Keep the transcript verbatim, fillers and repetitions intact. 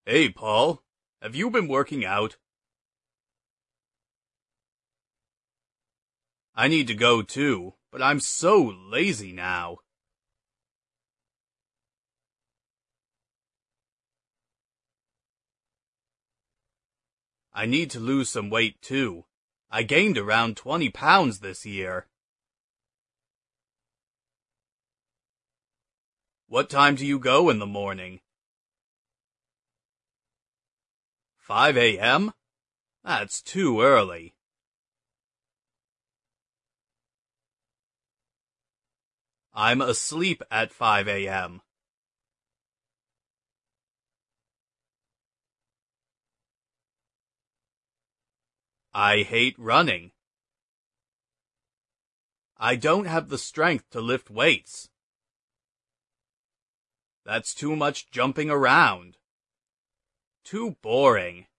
Hey, Paul, have you been working out? I need to go too, but I'm so lazy now. I need to lose some weight too. I gained around twenty pounds this year. What time do you go in the morning? five a m? That's too early. I'm asleep at five a m I hate running. I don't have the strength to lift weights. That's too much jumping around. Too boring.